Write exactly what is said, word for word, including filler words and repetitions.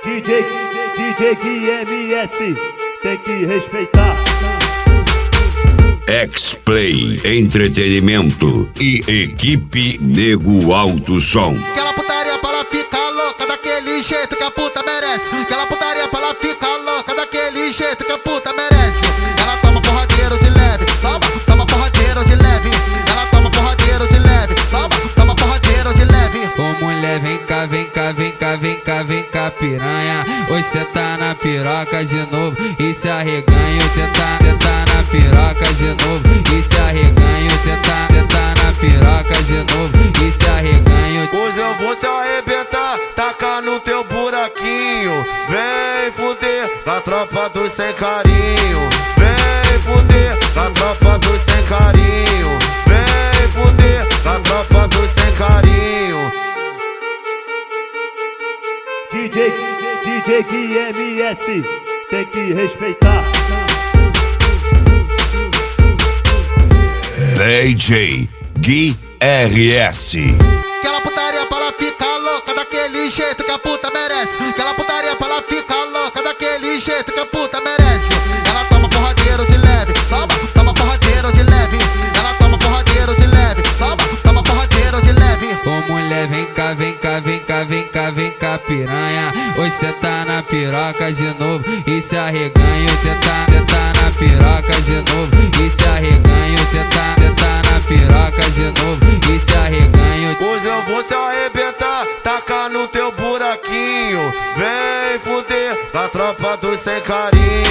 D J, D J Gui M S, tem que respeitar. X-Play Entretenimento e equipe Nego Alto Som. Aquela putaria pra ela ficar louca daquele jeito que a puta merece. Aquela putaria pra ela ficar louca daquele jeito que a puta merece. Ela toma porradeiro de leve, toma, toma porradeiro de leve. Ela toma porradeiro de leve, toma, toma porradeiro de leve. Ô mulher, vem cá, vem cá, vem cá, vem cá, vem cá, piranha. Hoje cê tá na piroca de novo e se arreganha. Cê tá, cê tá na piroca de novo e se arreganha. Cê tá, cê tá na piroca de novo e se arreganha. Hoje eu vou te arrebentar, tacar no teu buraquinho. Vem fuder a tropa dos sem carinho. Vem fuder a tropa dos sem carinho. Vem fuder a tropa dos sem carinho. D J, D J Gui M S, tem que respeitar. D J Gui R S. Aquela putaria pra ela ficar louca daquele jeito que a puta merece. Aquela putaria pra ela ficar louca daquele jeito que a puta merece. Ela toma porradeiro de leve, toma, toma porradeiro de leve. Ela toma porradeiro de leve, toma, toma porradeiro de leve. Ô mulher, vem cá, vem cá, vem cá, vem cá, vem cá, piranha. Hoje cê tá na piroca de novo e se arreganha. Cê tá, cê tá na piroca de novo e se arreganha. Cê tá, cê tá na piroca de novo e se arreganha. Hoje eu vou te arrebentar, tacar no teu buraquinho. Vem fuder a tropa dos sem carinho.